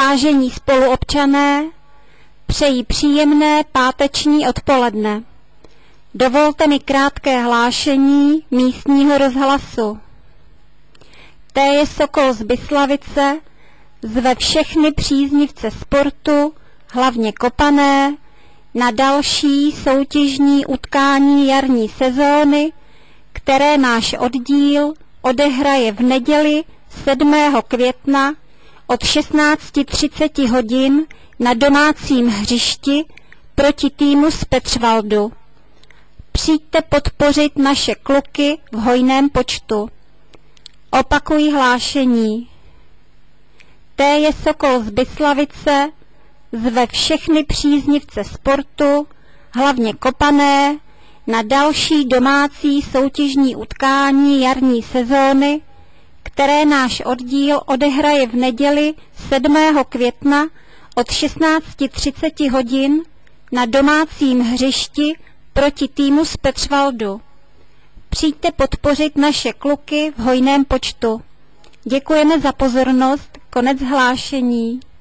Vážení spoluobčané, přeji příjemné páteční odpoledne. Dovolte mi krátké hlášení místního rozhlasu. T.J. Sokol z Byslavice zve všechny příznivce sportu, hlavně kopané, na další soutěžní utkání jarní sezóny, které náš oddíl odehraje v neděli 7. května od 16:30 hodin na domácím hřišti proti týmu z Petřvaldu. Přijďte podpořit naše kluky v hojném počtu. Opakuji hlášení. T.J. Sokol z Byslavice zve všechny příznivce sportu, hlavně kopané, na další domácí soutěžní utkání jarní sezóny, které náš oddíl odehraje v neděli 7. května od 16:30 hodin na domácím hřišti proti týmu z Petřvaldu. Přijďte podpořit naše kluky v hojném počtu. Děkujeme za pozornost. Konec hlášení.